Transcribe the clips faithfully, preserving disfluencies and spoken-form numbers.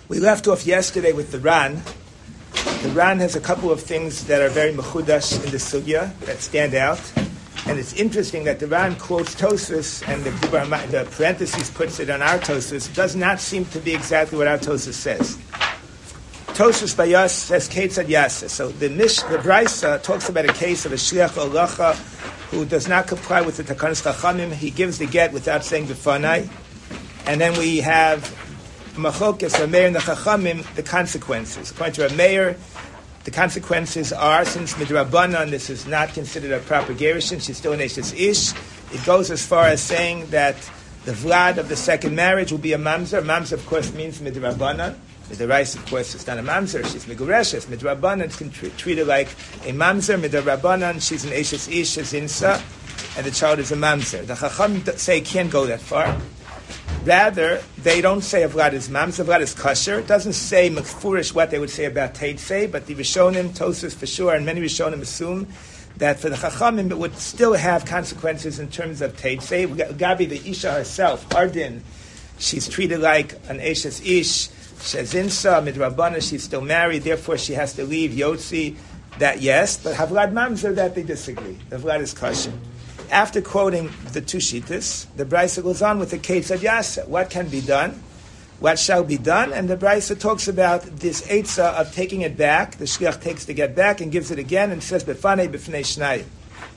We left off yesterday with the Ran. The Ran has a couple of things that are very mechudash in the sugya that stand out. And it's interesting that the Ran quotes Tosfos and the, the parentheses puts it on our Tosfos. It does not seem to be exactly what our Tosfos says. Tosfos by Yas says Ketzad Yaseh. So the Mish, the Brisa talks about a case of a Shliach Olacha who does not comply with the Takanas Chachamim. He gives the get without saying B'fanai. And then we have Machokes, Rameir and the Chachamim, the consequences. According to Rameir, the consequences are, since Midrabanan, this is not considered a proper gerushin, she's still an Eshes Ish. It goes as far as saying that the Vlad of the second marriage will be a Mamzer. Mamzer, of course, means Midrabanan. Midrais, of course, is not a Mamzer. She's Migureshes. Midrabanan can tr- treat her like a Mamzer. Midrabanan, she's an Eshes Ish, a Zinsa, and the child is a Mamzer. The Chacham say it can't go that far. Rather, they don't say a Vlad is Mamzer, Vlad is Kasher. It doesn't say Mekfurish what they would say about Teitzei, but the Rishonim, Tosfos for sure, and many Rishonim assume that for the Chachamim it would still have consequences in terms of Teitzei. Gabi, the Isha herself, Ardin, she's treated like an Eshes Ish, Shezinsa, Midrabana, she's still married, therefore she has to leave Yotzi, that yes, but Havlad Mamzer, that they disagree. The Vlad is Kasher. After quoting the two shittas, the Brisa goes on with the Ketzad Yaseh. What can be done? What shall be done? And the Brisa talks about this Eitzah of taking it back. The Shliach takes to get back and gives it again and says, B'fanei b'fnei shnayim.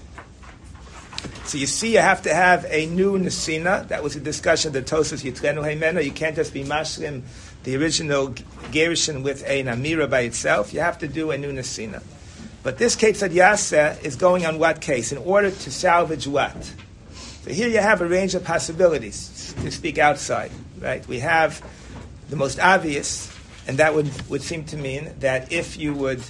So you see, you have to have a new Nesina. That was a discussion that Tosfos Yitrenu Heimeno. You can't just be mashlim the original gerushin with a Namira by itself. You have to do a new Nesina. But this Ketzad Yaseh is going on what case? In order to salvage what? So here you have a range of possibilities to speak outside, right? We have the most obvious, and that would, would seem to mean that if you would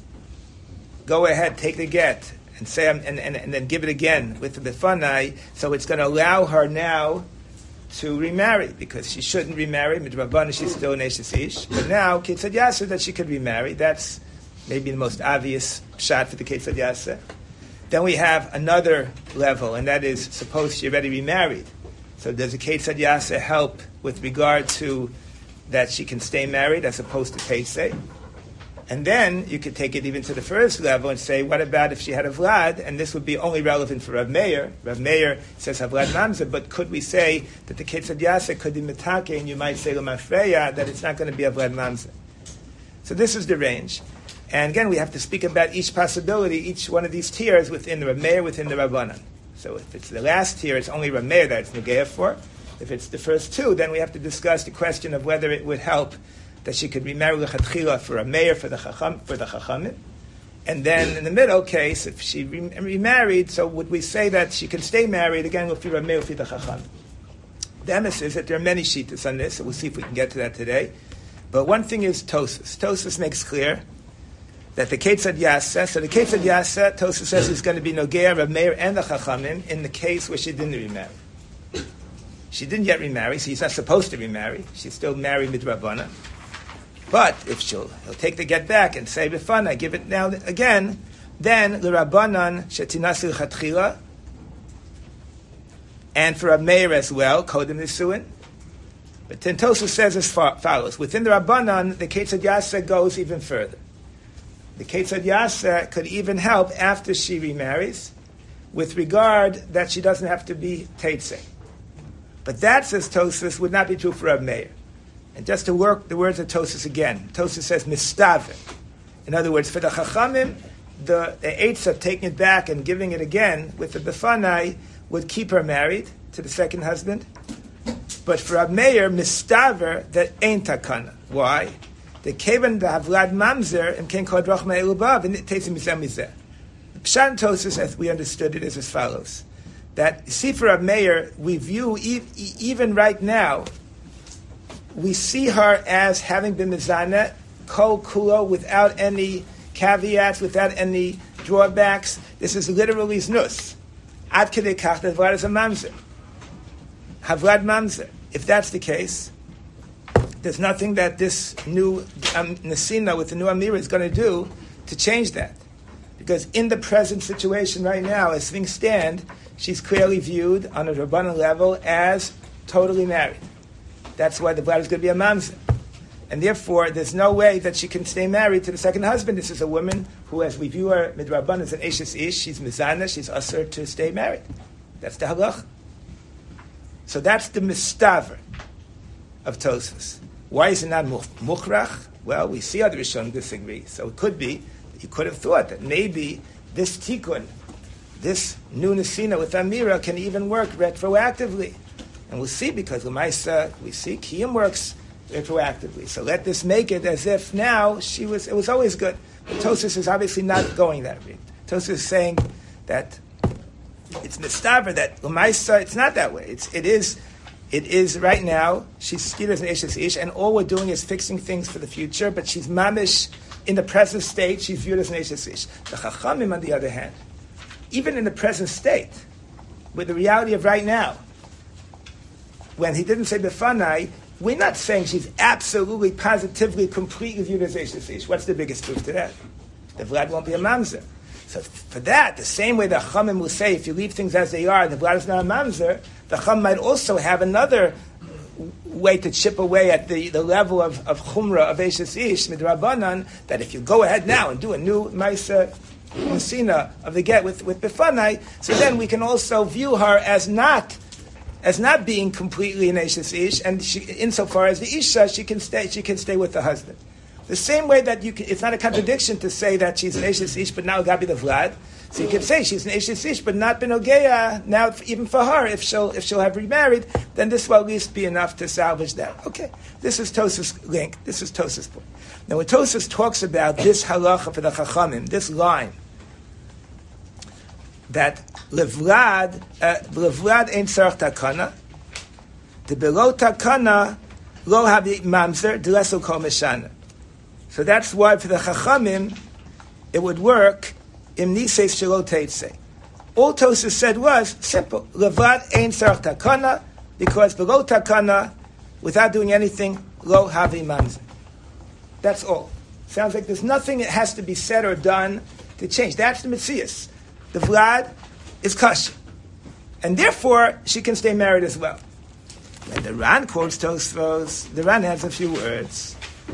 go ahead, take the get, and say and, and, and then give it again with the B'fanai, so it's going to allow her now to remarry, because she shouldn't remarry. Midrabana, she's still an Eshes Ish. But now, Ketzad Yaseh, that she could remarry. That's maybe the most obvious shot for the Ketzad Yaseh. Then we have another level, and that is, suppose she already remarried. So does the Ketzad Yaseh help with regard to that she can stay married as opposed to Teitzei? And then you could take it even to the first level and say, what about if she had a Vlad? And this would be only relevant for Rav Meir. Rav Meir says Havlad Mamzer, but could we say that the Ketzad Yaseh could be Mitake, and you might say L'Mafreya, that it's not going to be Havlad Mamzer? So this is the range. And again, we have to speak about each possibility, each one of these tiers within the Rameir, within the Rabbanan. So if it's the last tier, it's only Rameir that it's Negeah for. If it's the first two, then we have to discuss the question of whether it would help that she could remarry L'Chatchila for Rameir, for the Chacham, for the Chachamim. And then in the middle case, if she re- remarried, so would we say that she can stay married, again, with the Rameir, for the Chacham? The emes is that there are many shittas on this, so we'll see if we can get to that today. But one thing is Tosfos. Tosfos makes clear that the Ketzad Yaseh, so the Ketzad Yaseh, Tosfos says is going to be Nogeah, Rav Meir, and the Chachamim in the case where she didn't remarry. She didn't yet remarry, so he's not supposed to remarry. She's still married midrabana. But if she'll he'll take the get back and say B'fanai, give it now again, then the Rabbanan shetinasi l'chatchila, and for Rav Meir as well, Kodem Nisuin. But then Tosfos says as follows: within the Rabbanan, the Ketzad Yaseh goes even further. The Ketzad Yaseh could even help after she remarries, with regard that she doesn't have to be Teitzei. But that, says Tosfos, would not be true for Rav Meir. And just to work the words of Tosfos again, Tosfos says Mistaveh. In other words, for the Chachamim, the, the eitzah of taking it back and giving it again with the B'fanai would keep her married to the second husband. But for Rav Meir, Mistaver, that ain't takana. Why? The Kevan the Havlad Mamzer and Ken Kod Rachma Elubav and Teitzim Mizeh Mizeh. The Pshat Tosfos, as we understood it, is as follows: that see for Rav Meir, we view e- e- even right now, we see her as having been mizaneh kol kulo without any caveats, without any drawbacks. This is literally znus. Ad kedei kach that Havlad is a mamzer. Havlad mamzer. If that's the case, there's nothing that this new um, Nesina with the new Amira is going to do to change that. Because in the present situation right now, as things stand, she's clearly viewed on a Rabbanan level as totally married. That's why the Vlad is going to be a mamzer. And therefore, there's no way that she can stay married to the second husband. This is a woman who, as we view her, midrabban, as an eshes ish, she's mizana, she's usher to stay married. That's the halach. So that's the mistaver of Tosfos. Why is it not mukhrach? Well, we see other Rishonim disagree. So it could be, you could have thought that maybe this tikkun, this new nesina with Amira can even work retroactively. And we'll see, because L'maisa, we see Kiyum works retroactively. So let this make it as if now she was, it was always good. But Tosfos is obviously not going that way. Tosfos is saying that it's mistaver, that L'maisa, it's not that way. It's, it is, it is right now, she's skilled as an eshes ish, and all we're doing is fixing things for the future, but she's mamish in the present state, she's viewed as an eshes ish. The Chachamim, on the other hand, even in the present state, with the reality of right now, when he didn't say befanai, we're not saying she's absolutely, positively, completely viewed as eshes ish. What's the biggest proof to that? The Vlad won't be a mamzer. So for that, the same way the Chachamim will say, if you leave things as they are, the Vlad is not a mamzer, the Chacham might also have another way to chip away at the, the level of, of chumrah, of eshes ish, midrabanan, that if you go ahead now and do a new Maisa Nesina of the get with, with befanai, so then we can also view her as not as not being completely an eshes ish, and she, insofar as the isha, she can stay she can stay with the husband. The same way that you can, it's not a contradiction to say that she's an eshes ish, but now gabi the vlad. So you can say she's an eshes ish, but not benogeya. Now, even for her, if she'll if she'll have remarried, then this will at least be enough to salvage that. Okay, this is Tosfos link. This is Tosfos point. Now, when Tosfos talks about this halacha for the chachamim, this line that levlad levlad ain't tzarich takana, the below takana lo havi mamzer d'leso kol meshana. So that's why for the chachamim it would work. Im niseis shelo teitzei. All Tosfos said was simple. Levlad ain't tzarich takana, because below takana, without doing anything, lo havi mamzer. That's all. Sounds like there's nothing that has to be said or done to change. That's the Metzias. The Vlad is kosher. And therefore, she can stay married as well. And the Ran quotes Tosfos. The Ran has a few words.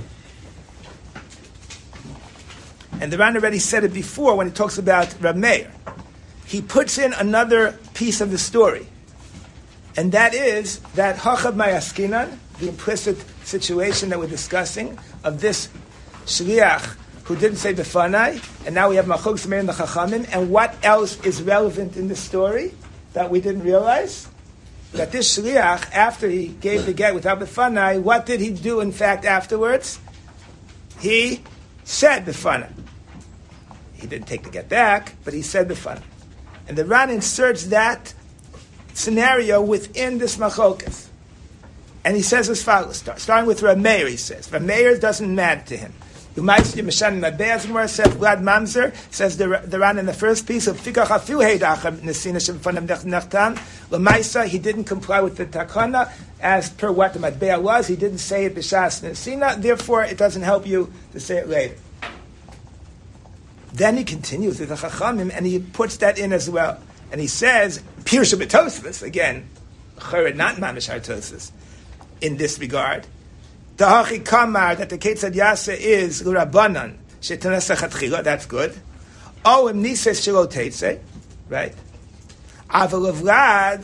And the Ran already said it before when he talks about Rav Meir. He puts in another piece of the story. And that is that Hachav Mayaskinan, the implicit situation that we're discussing, of this Shliach who didn't say befanai, and now we have Machlokas Meir and the Chachamim, and what else is relevant in the story that we didn't realize? That this Shliach, after he gave the get without befanai, what did he do in fact afterwards? He said befanai. He didn't take the get back, but he said befanai. And the Ran inserts that scenario within this Machlokas. And he says as follows, starting with Rav Meir, he says, Rav Meir doesn't matter to him. Umaysti Mishan Mabez Gemara says Vlad Mamzer, says the the Ran in the first piece of Fikach Afiu Heidacham Nesina Shemfanam Nechtam Lamaisa. He didn't comply with the takana as per what the Matbea was. He didn't say it b'shas Nesina. Therefore, it doesn't help you to say it later. Then he continues with the Chachamim and he puts that in as well. And he says Pirshu B'Tosfos again, Chared not Mamish Tosfos in this regard. Tahachi Kamar, that the Ketzad Yasa is L'Rabbanan, Shetanasa Chatchila, that's good. Oh, Im Nises Shelo Teitzei, right? Aval Vlad,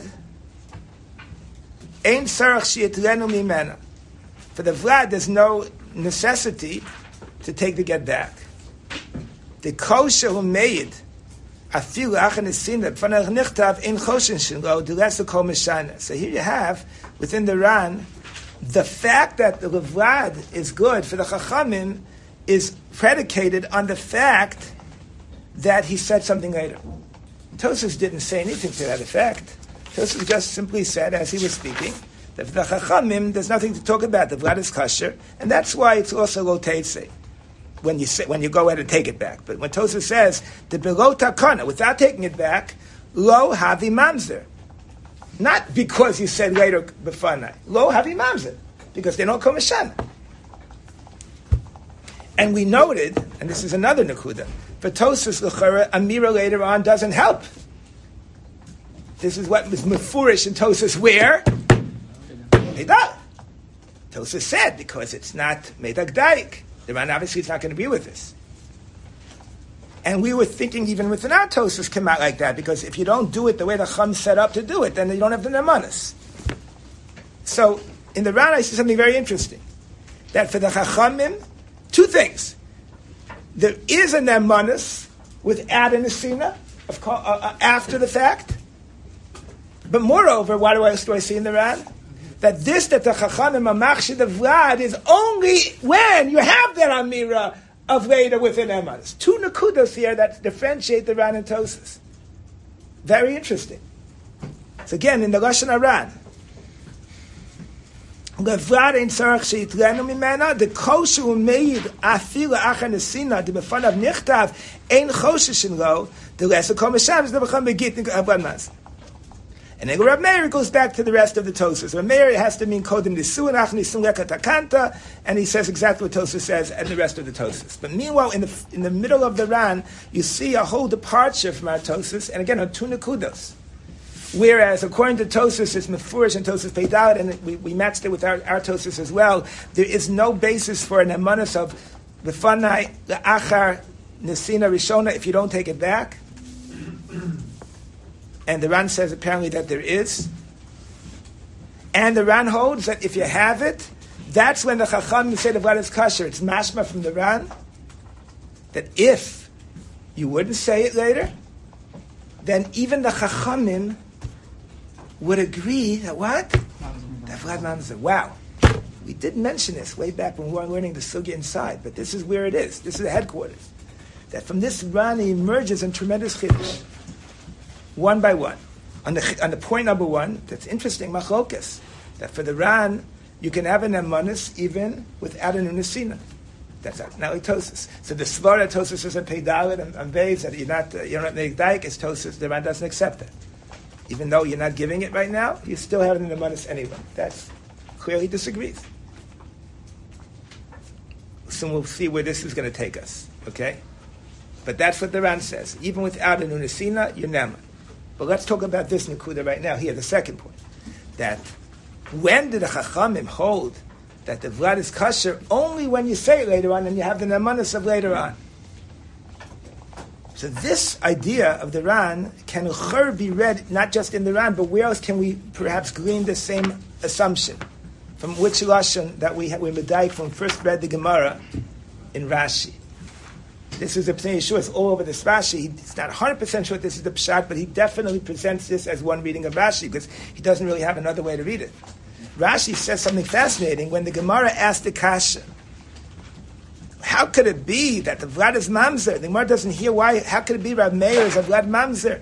Ein Sarach Sheyitlenu Mimena. For the Vlad, there's no necessity to take the get back. The Kosher who made Afilu Achan Esina, B'fanach Nichtav, Ein Choshen Shelo, D'Lesu Kol Meshana. So here you have, within the Ran, the fact that the Vlad is good for the Chachamim is predicated on the fact that he said something later. Tosfos didn't say anything to that effect. Tosfos just simply said, as he was speaking, that for the Chachamim, there's nothing to talk about. The Vlad is kosher, and that's why it's also lo teitzei, when you say, when you go ahead and take it back. But when Tosfos says, the below takana, without taking it back, lo havi mamzer. Not because you said later befanai. Lo havi mamzer. Because they don't come mishana. And we noted, and this is another nakuda, for Tosfos l'chara, Amira later on doesn't help. This is what was mefurish in Tosfos where? Hey, Tosfos said, because it's not Medak Daik. The Ran obviously is not going to be with this. And we were thinking even with the not Tosfos come out like that, because if you don't do it the way the Chum set up to do it, then you don't have the Nemanis. So in the Ran I see something very interesting. That for the Chachamim, two things. There is a Nemanis without a Nesina of co- uh, uh, after the fact. But moreover, what do I, do I see in the Ran? That this that the Chachamim Amachshid of Vlad is only when you have that Amira of later within Nemanis. Two Nakudos here that differentiate the Ran and Tosfos. Very interesting. So again, in the Lashon HaRan, Levlad ein tzarach sheitlenu mimena, the kosher umeid afila achar nesina, the befanav nichtav ein choshishin lo, the lesser kol mesham is the b'cham begitnik avlad mas. And then Reb Meir goes back to the rest of the Tosfos. Reb Meir has to mean kodem nisu and ach nisu lekat akanta, and he says exactly what Tosfos says and the rest of the Tosfos. But meanwhile, in the in the middle of the Ran, you see a whole departure from our Tosfos, and again on two nekudos. Whereas, according to Tosfos, it's Mefurish and Tosfos Peidalid, and we, we matched it with our, our Tosfos as well. There is no basis for an emunus of B'fanai L'achar Nesina Rishona if you don't take it back. And the Ran says apparently that there is. And the Ran holds that if you have it, that's when the Chacham say the Vlad is kosher. It's mashma from the Ran that if you wouldn't say it later, then even the Chachamim would agree that what? That Vlad Mamzer. Wow. We did mention this way back when we were learning the Sugya inside, but this is where it is. This is the headquarters. That from this Ran emerges in tremendous chiddush. One by one. On the, on the point number one, that's interesting, machlokas, that for the Ran, you can have an emunus even without an unesina. That's not, not like Tosfos. So the svara Tosfos is a peidalid and, and beis that you're not uh, you're not make daik is Tosfos. The Ran doesn't accept that, even though you're not giving it right now. You still have it in the emunus anyway. That's clearly disagrees. So we'll see where this is going to take us. Okay, but that's what the Ran says. Even without an unesina, you're neman. But let's talk about this nekuda right now. Here, the second point: that when did the Chachamim hold that the Vlad is kosher only when you say it later on and you have the nemanis of later on? So this idea of the Ran can be read not just in the Ran, but where else can we perhaps glean the same assumption? From which lashon that we we medayik from first read the Gemara in Rashi. This is the Pnei Yeshua. It's all over this Rashi. He's not one hundred percent sure this is the Pshat, but he definitely presents this as one reading of Rashi because he doesn't really have another way to read it. Rashi says something fascinating when the Gemara asked the Kasha, how could it be that the Vlad is Mamzer? The Gemara doesn't hear why. How could it be Rav Meir is a Vlad Mamzer?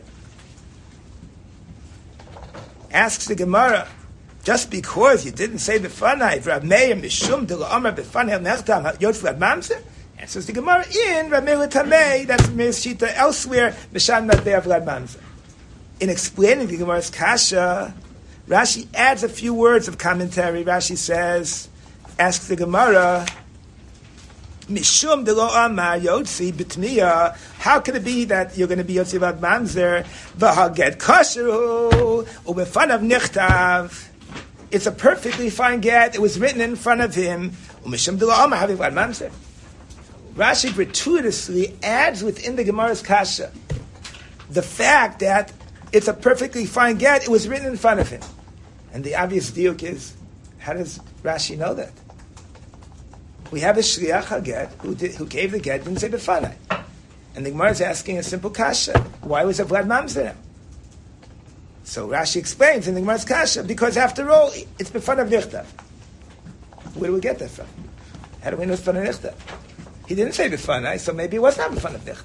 Asks the Gemara, just because you didn't say B'fanai, Rav Meir Mishum de La'amar B'fanai Nechtam Yot Vlad Mamzer? Answers the Gemara in Rav Meir Tamei, that's Meir's Shita elsewhere, Misham Nadbe'er Vlad Mamzer. In explaining the Gemara's Kasha, Rashi adds a few words of commentary. Rashi says, asks the Gemara, Mishum de lo amar yotzi b'tmiya. How can it be that you're going to be yotzi Vlad Mamzer? V'haget kosheru u'befanav nichtav. It's a perfectly fine get. It was written in front of him. U'mishum de lo amar havi Vlad Mamzer. Rashi gratuitously adds within the Gemara's kasha the fact that it's a perfectly fine get. It was written in front of him. And the obvious diuk is, how does Rashi know that? We have a shliach haget who, did, who gave the get, didn't say b'fanai. And the Gemara is asking a simple kasha. Why was it Vlad Mamzer? So Rashi explains in the Gemara's kasha, because after all, it's b'fanav nichtav. Where do we get that from? How do we know it's b'fanav nichtav? He didn't say b'fanai, so maybe it was not b'fanav nichtav.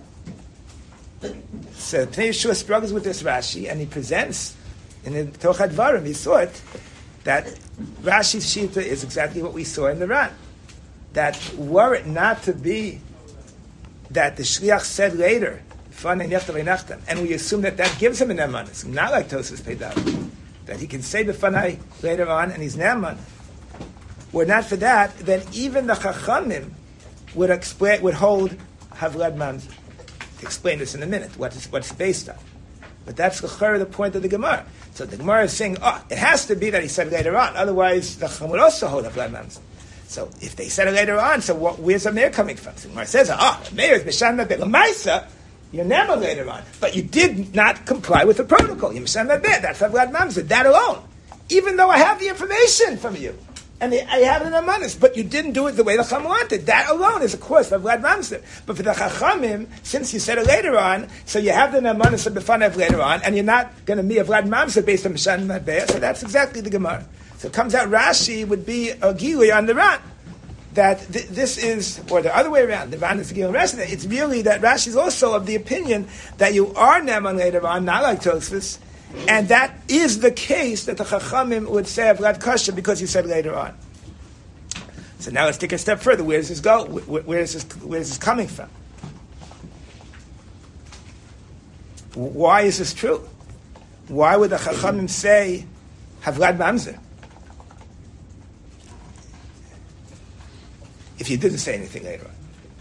So Pnei Yeshua struggles with this Rashi, and he presents in the Tochad Varim, he saw it, that Rashi's Shita is exactly what we saw in the Ran. That were it not to be that the Shliach said later, and we assume that that gives him an emunah, not like Tosfos Peidalid, that he can say b'fanai later on and he's neman. Were not for that, then even the Chachamim would explain, would hold Havlad Mamzer. Explain this in a minute. What is what's based on? But that's the chara, the point of the Gemara. So the Gemara is saying, oh, it has to be that he said later on. Otherwise, the Chacham would also hold up Vlad Mamzer. So if they said it later on, so what, where's the mayor coming from? So the Gemara says, ah, oh, the mayor is Mishan Mabeh. L'maisa, you're never later on. But you did not comply with the protocol. You're Mishan Mabeh. That's Vlad Mamzer. That alone. Even though I have the information from you. And I have it in Amanis, but you didn't do it the way the Chacham wanted. That alone is a cause of Vlad Mamzer. But for the Chachamim, since you said it later on, so you have the Amanis of Befanav later on, and you're not going to be a Vlad Mamzer based on Mishan Mabeh, so that's exactly the Gemara. So it comes out Rashi would be a Gilui on the Ran. That th- this is, or the other way around, the Ran is the Gilui on Rashi. It's really that Rashi is also of the opinion that you are Neman later on, not like Tosfos. And that is the case that the Chachamim would say of Vlad Kasha because he said later on. So now let's take a step further. Where does this go? Where, where, is, this, where is this coming from? Why is this true? Why would the Chachamim say Vlad Mamzer if you didn't say anything later on?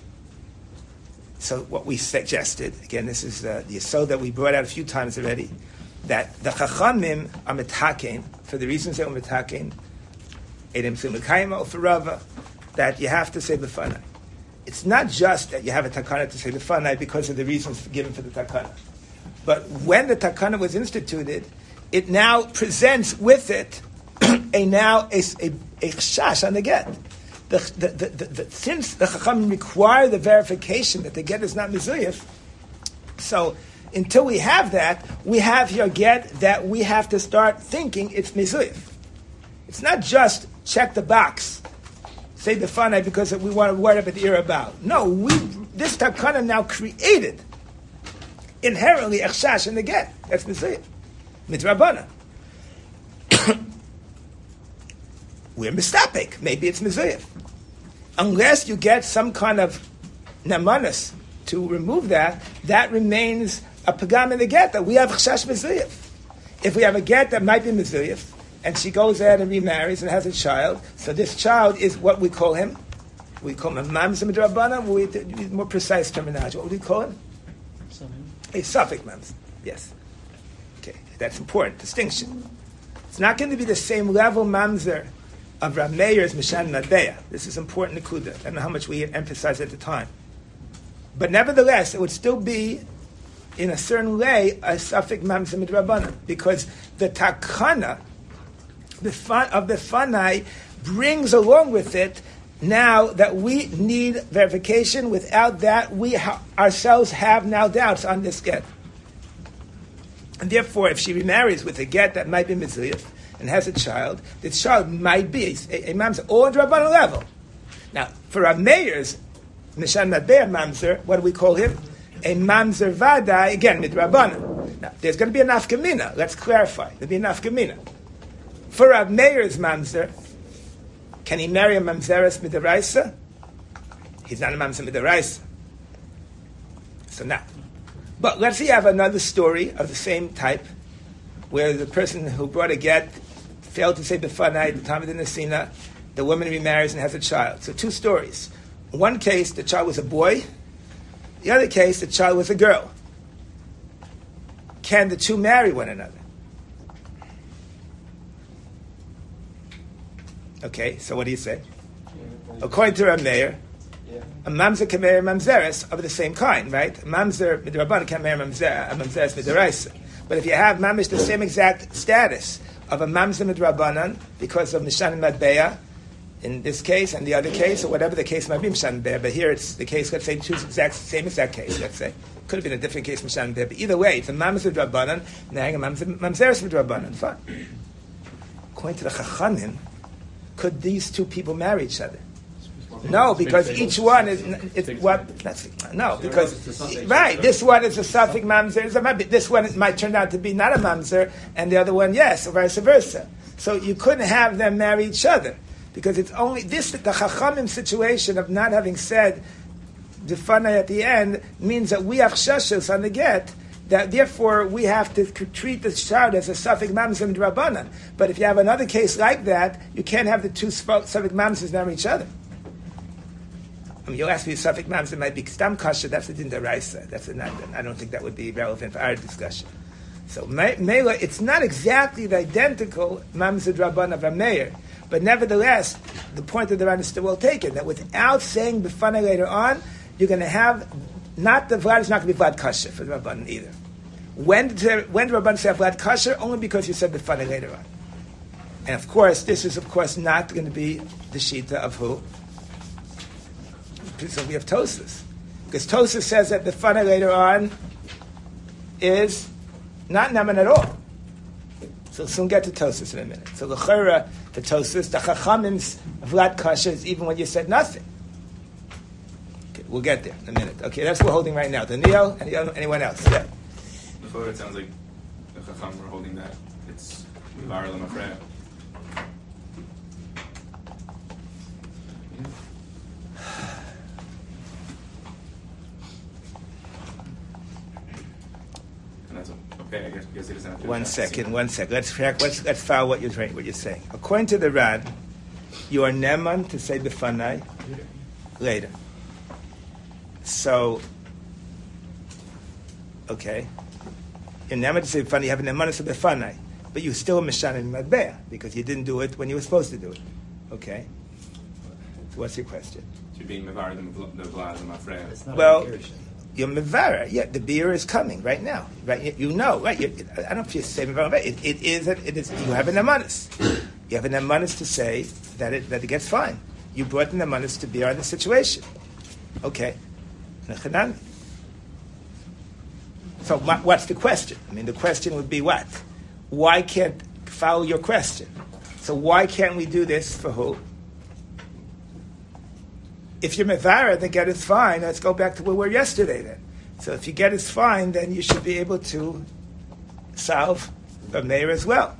So what we suggested, again, this is uh, the yesod that we brought out a few times already, that the Chachamim are metaken, for the reasons they were metaken, Edem Tzimukayim for Rava, that you have to say B'fanai. It's not just that you have a takana to say B'fanai because of the reasons given for the takana. But when the takana was instituted, it now presents with it a now a, a, a chash on the get. The, the, the, the, the, since the Chachamim require the verification that the get is not mizuyif, so until we have that, we have here get that we have to start thinking it's mizuyif. It's not just check the box, say the fanai because we want to worry about the ear about. No, we this takana now created inherently echshash in the get. That's mizuyif, midrabana. We're mistapek. Maybe it's mizuyif. Unless you get some kind of namanas to remove that, that remains a pagam in the get that we have chashash mizuyif. If we have a get that might be mizuyif, and she goes ahead and remarries and has a child, so this child is what we call him. We call him a mamzer midrabana. We more precise terminology. What would we call him? A suffix mamzer. Yes. Okay, that's important distinction. It's not going to be the same level mamzer of Rav Meir's Mishan Mabeh. This is important nekuda. I don't know how much we emphasized at the time. But nevertheless, it would still be, in a certain way, a suffix mamzer midrabana, because the takana the fun, of the fanai brings along with it now that we need verification. Without that, we ha- ourselves have now doubts on this get. And therefore, if she remarries with a get that might be mizuyif and has a child, the child might be a, a mamzer, or drabbana level. Now, for Rav Meir's Mishan Mabeh mamzer, what do we call him? A mamzer vadai, again, midrabana. Now, there's going to be a nafkamina. Let's clarify. There'll be a nafkamina. For Rav Meir's mamzer, can he marry a mamzeres midaraisa? He's not a mamzer midaraisa. So now. But let's say you have another story of the same type, where the person who brought a get failed to say b'fanai at the time of the nesina, the woman remarries and has a child. So two stories. In one case, the child was a boy. The other case, the child was a girl. Can the two marry one another? Okay, so what do you say? According to Rav Meir, a mamzer can marry a mamzeres of the same kind, right? A mamzer midrabban can marry a mamzer, a mamzeres midaraisa. But if you have mamish the same exact status of a mamzer midrabbanan because of mishan madbeya, in this case and the other case, or whatever the case might be, mishan madbeya. But here it's the case. Let's say two exact same exact case. Let's say could have been a different case mishan madbeya. But either way, it's a mamzer midrabbanan marrying a mamzer mamzeres midrabbanan. Fine. According to the Chachamim, could these two people marry each other? No, because each one is it's what that's no because right. This one is a suffix mamzer. This one might turn out to be not a mamzer, and the other one yes, or vice versa. So you couldn't have them marry each other because it's only this the Chachamim situation of not having said the fanai at the end means that we have shashos on the get. That therefore we have to treat the child as a suffix mamzer midrabbanan. But if you have another case like that, you can't have the two suffix mamzers marry each other. I mean, you'll ask me a suffix mamzer might be stam kasha. That's a din deraisa. That's a not. I don't think that would be relevant for our discussion. So Mela, it's not exactly the identical Mamzer Rabban of Rameir, but nevertheless, the point of the Ran is still well taken, that without saying B'fanai later on, you're going to have, not the Vlad is not going to be Vlad Kasher for the Rabban either. When did, when did Rabban say Vlad Kasher? Only because you said B'fanai later on. And of course, this is of course not going to be the Shita of who? So we have Tosfos. Because Tosfos says that B'fanai later on is not Naman at all. So we'll soon get to Tosfos in a minute. So the Chera, the Tosfos, the Chachamim's Vlad Kasher is even when you said nothing. Okay, we'll get there in a minute. Okay, that's what we're holding right now. Daniel, any, anyone else? Yeah. Before it sounds like the Chacham were holding that. It's Mivar L'Mafreya. Okay, I guess, I guess he doesn't have to one second, one second. Let's track, let's let's follow what you're what you're saying. According to the Ran, you are neman to say B'fanai later. So, okay, you're neman to say B'fanai. You have a neman to say B'fanai, but you're still a mishan in Madbeah because you didn't do it when you were supposed to do it. Okay. So what's your question? To being mevar the Vlad and Mafreya. Well. You're mevara. Yeah, the beer is coming right now. Right, you, you know, right? You, I don't know if you say mevara. It, it is. It is. You have an amanis. You have an amanis to say that it that it gets fine. You brought an amanis to beer in the situation. Okay. So what's the question? I mean, the question would be what? Why can't follow your question? So why can't we do this for who? If you're mevara, then get is fine. Let's go back to where we were yesterday then. So if you get is fine, then you should be able to solve the mayor as well.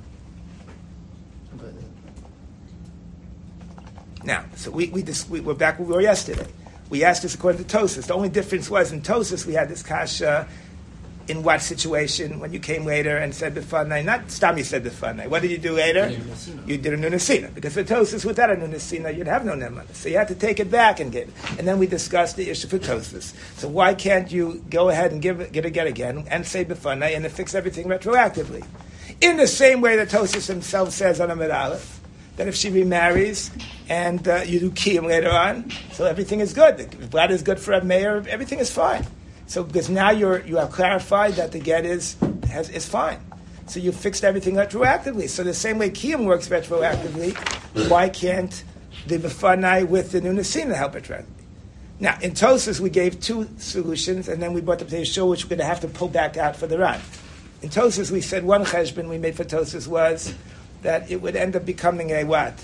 Now, so we, we, just, we we're back where we were yesterday. We asked this according to Tosfos. The only difference was in Tosfos we had this kasha in what situation when you came later and said B'fanai, not Stam you said B'fanai. What did you do later? You did a Nunasina. Because for Tosfos, without a Nunasina, you'd have no Neman. So you had to take it back and give it. And then we discussed the issue for Tosfos. So why can't you go ahead and give it, get it again, again and say B'fanai and then fix everything retroactively? In the same way that Tosfos himself says on Amud Aleph, that if she remarries and uh, you do Kiyum later on, so everything is good. If blood is good for a mayor, everything is fine. So because now you're you have clarified that the get is has, is fine. So you fixed everything retroactively. So the same way Kiyum works retroactively, why can't the B'fanai with the Nunasina help retroactively? Now, in Tosfos, we gave two solutions, and then we brought up the issue which we're going to have to pull back out for the Ran. In Tosfos, we said one cheshbon we made for Tosfos was that it would end up becoming a what?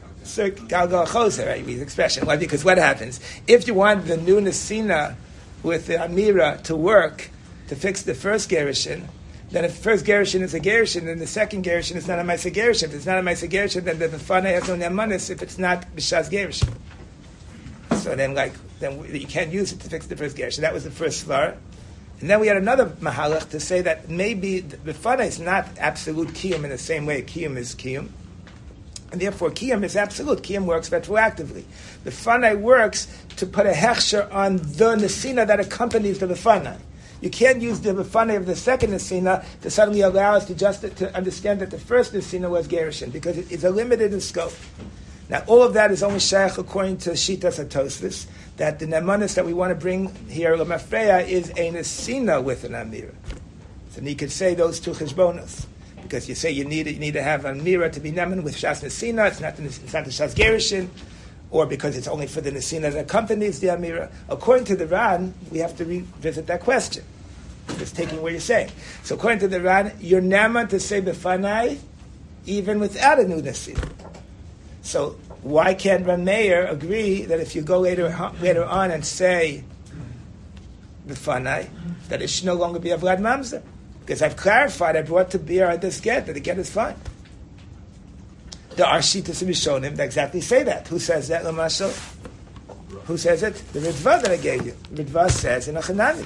Galgal Choser, right? The expression. Why? Because what happens? If you want the Nunasina with the Amira to work to fix the first Gerushin, then if the first Gerushin is a Gerushin, then the second Gerushin is not a Maisa Gerushin. If it's not a Maisa Gerushin, then the B'fanai has no Nemanis if it's not B'shaz Gerushin. So then, like, then you can't use it to fix the first Gerushin. That was the first Svar. And then we had another Mahalach to say that maybe the B'fanai is not absolute Kiyum in the same way Kiyum is Kiyum. And therefore, Kiyum is absolute. Kiyum works retroactively. The B'fanai works to put a hechsher on the Nesina that accompanies the B'fanai. You can't use the B'fanai of the second Nesina to suddenly allow us to just to understand that the first Nesina was Gerushin, because it is a limited in scope. Now, all of that is only shaykh according to Shitas HaTosfos, that the Nemanis that we want to bring here, L'Mafreya, is a Nesina with an Amira. So you could say those two cheshbonos. Because you say you need you need to have a mira to be neman with shas nesina. It's not the, it's not the shas gerushin, or because it's only for the nesina that accompanies the amira. According to the Ran, we have to revisit that question. Just taking what you're saying. So according to the Ran, you're neman to say b'fanai even without a new nesina. So why can't Ran Meir agree that if you go later later on and say b'fanai, that it should no longer be a vlad mamzer? Because I've clarified, I brought to beer this get, that the get is fine. There are Shitas Rishonim that exactly say that. Who says that, Lamashal? Who says it? The Ritva that I gave you. Ritva says in a Chanani.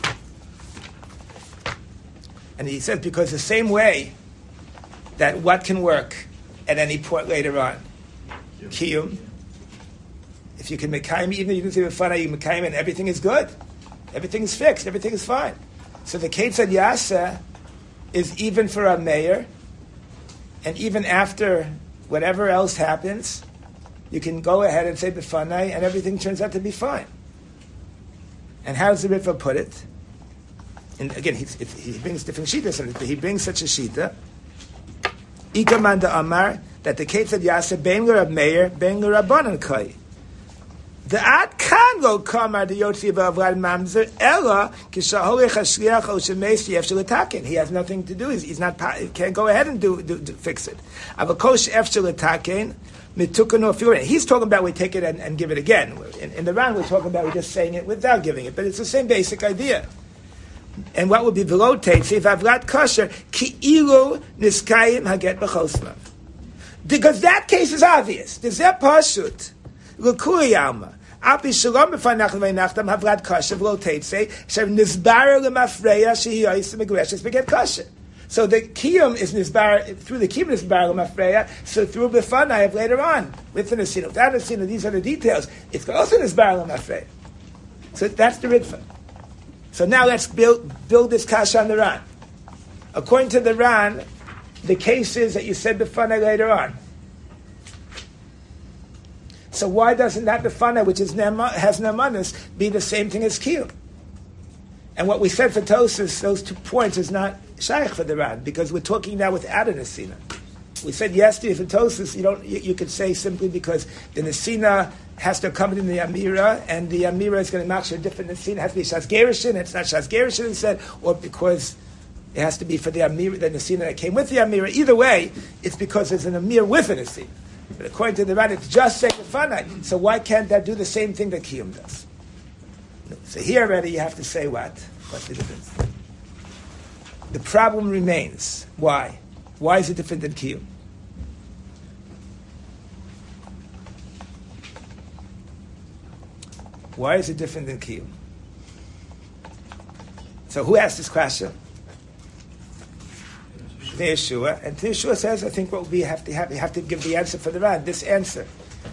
And he says, because the same way that what can work at any point later on, Kiyum, if you can Mekayim, even if you can say B'fanai, you Mekayim, and everything is good. Everything is fixed. Everything is fine. So the Ketzad Yasa is even for a mayor, and even after whatever else happens, you can go ahead and say B'fanai, and everything turns out to be fine. And how does the Ritva put it? And again, he, he brings different shitas in it, but he brings such a shita. Ikamanda Amar, that the Ketzad Yasa Ben Rab Meir, Ben Rabbanan Kai. The Ad can go Kamar the Yotzi Ba'Avrad Mamzer Ella Kishahorech Hashliach O Shemeis Yefshel Etaken. He has nothing to do. He's, he's not. He can't go ahead and do, do, do fix it. Avakosh Efshel Etaken Mitukano Furin. He's talking about we take it and, and give it again. In, in the round, we're talking about we're just saying it without giving it, but it's the same basic idea. And what would be below Tate? If Avrat Kosher Ki Ilu Niskayim Haget B'Chosmav. Because that case is obvious. There's that pashut. L'kuli alma. Api shalom b'fanach v'nachtam havrat kasher v'lo teitze shev nizbar l'mafreya shehi yoyis megreshes beget kasher. So the kiyum is nizbar, through the kiyum nizbar l'mafreya, so through b'fanai later on, with the nesina. Without the nesina, these are the details. It's also nizbar l'mafreya. So that's the ritva. So now let's build, build this kasha on the Ran. According to the Ran, the case is that you said b'fanai later on. So why doesn't that b'fanai, which is nema, has nemanis, be the same thing as kiyum? And what we said for Tosas, those two points, is not shaykh for the Ran, because we're talking now without a nesina. We said yesterday for Tosas, you don't, you, you could say simply because the nesina has to accompany the amira, and the amira is going to match a different nesina. It has to be shas gerushin, it's not shas gerushin, he said, or because it has to be for the amira, the nesina that came with the amira. Either way, it's because there's an amir with a nesina. But according to the Ran, it's just saying b'fanai. So why can't that do the same thing that kiyum does? So here already you have to say what? What's the difference? The problem remains. Why? Why is it different than kiyum? Why is it different than kiyum? So who asked this question? Yeshua, and Yeshua says, I think what we have to have, we have to give the answer for the Ran. This answer: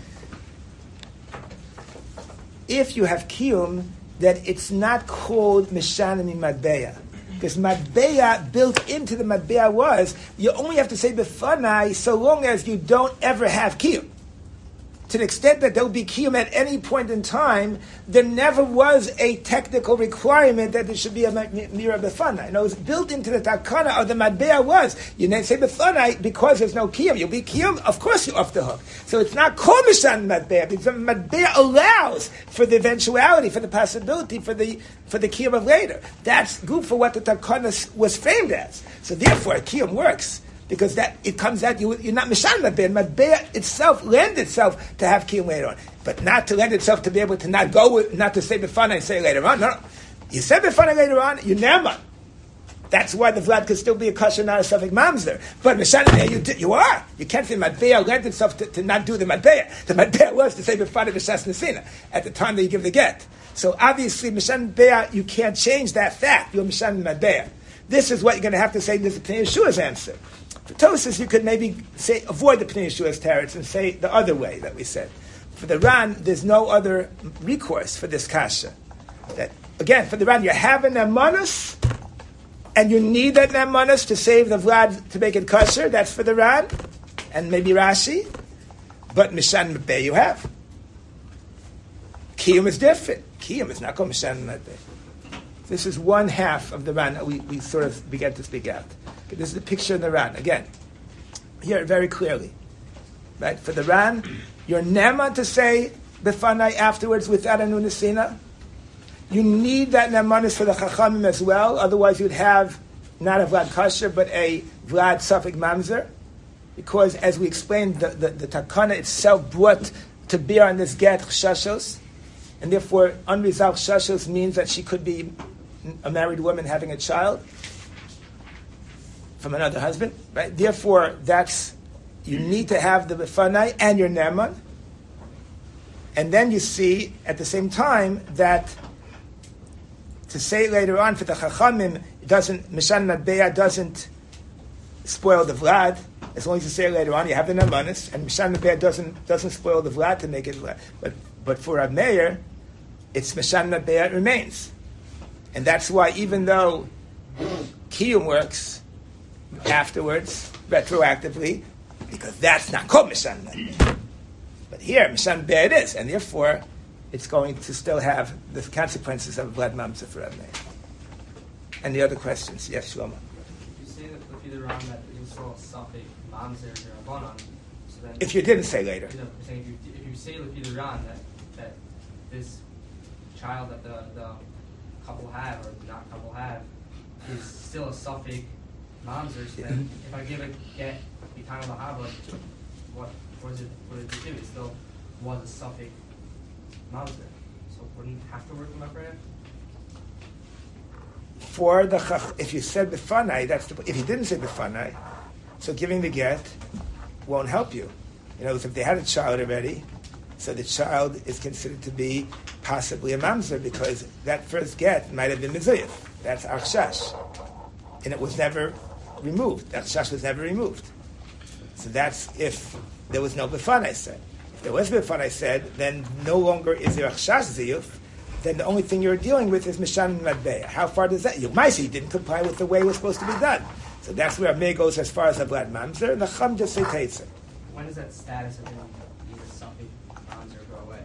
if you have kiyum, that it's not called mishanim madbeya, because madbeya built into the madbeya was you only have to say b'fanai so long as you don't ever have kiyum. To the extent that there will be kiyum at any point in time, there never was a technical requirement that there should be a mira b'fanai. No, it was built into the takana of the madbeya was. You didn't say b'fanai because there's no kiyum. You'll be kiyum, of course you're off the hook. So it's not called mishan madbeya, because the madbeya allows for the eventuality, for the possibility, for the for the kiyum of later. That's good for what the takana was framed as. So therefore, kiyum works. Because that it comes out, you, you're not mishan madbeya. Madbeya itself lends itself to have kiyum later on, but not to lend itself to be able to not go with, not to say b'fanai and say later on. No, no. You said b'fanai later on, you never. That's why the vlad could still be a kasher, not a suffix mamzer. But mishan madbeya, you you are. You can't say madbeya lent itself to, to not do the madbeya. The madbeya was to say b'fanai b'shas nesina at the time that you give the get. So obviously mishan madbeya, you can't change that fact. You're mishan madbeya. This is what you're going to have to say. This is Pnei Yeshua's answer. For Tosas, you could maybe say avoid the Pnei Yeshua's teretz and say the other way that we said. For the Ran, there's no other recourse for this kasha. That again, for the Ran, you have an emunus, and you need that emunus to save the vlad to make it kosher. That's for the Ran, and maybe Rashi. But mishan mepeh you have. Kiyum is different. Kiyum is not called mishan mepeh. This is one half of the Ran that we, we sort of began to speak out. Okay, this is the picture in the Ran. Again, here very clearly. Right? For the Ran, you're nema to say b'fanai afterwards without a nunesina. You need that nemanis for the chachamim as well. Otherwise you'd have not a vlad kasher, but a vlad suffix mamzer. Because as we explained, the, the, the takana itself brought to bear on this get chshashos. And therefore, unresolved chshashos means that she could be a married woman having a child from another husband, right? Therefore, that's, you need to have the b'fanai and your neman. And then you see, at the same time, that to say later on, for the chachamim, it doesn't, mishan madbeya doesn't spoil the vlad. As long as you say it later on, you have the nemanis, and mishan madbeya doesn't, doesn't spoil the vlad to make it vlad. But, but for a mayor, it's mishan madbeya, it remains. And that's why even though kiyum works, afterwards, retroactively, because that's not called Mishan Beh. But here, Mishan Beh it is, and therefore, it's going to still have the consequences of blood mamzer for Rab Meir. Any other questions? Yes, Shlomo. You say that the Peter Ram that you saw Safik mamzer Rabbanan, so then if you didn't say later. You know, you're saying if you, if you say the Peter Ram that that this child that the, the couple have or not couple have is still a Safik mamzer, so then if I give a get B'Tana Lahava, what what is it? What did it do? It still was a Safik mamzer. So wouldn't you have to work with my prayer? For the chach, if you said befanai, that's the, if you didn't say befanai, so giving the get won't help you. You know, if they had a child already, so the child is considered to be possibly a mamzer because that first get might have been mezuyif. That's arshash, and it was never removed. That arshash was never removed. So that's if there was no befanai said. If there was befanai said, then no longer is there arshash ziyuf. Then the only thing you're dealing with is Mishan Madbeya. How far does that? You might say you didn't comply with the way it was supposed to be done. So that's where Amir goes as far as the blood mamzer, and the Chum just say Teitzer. When does that status of either something mamzer go away?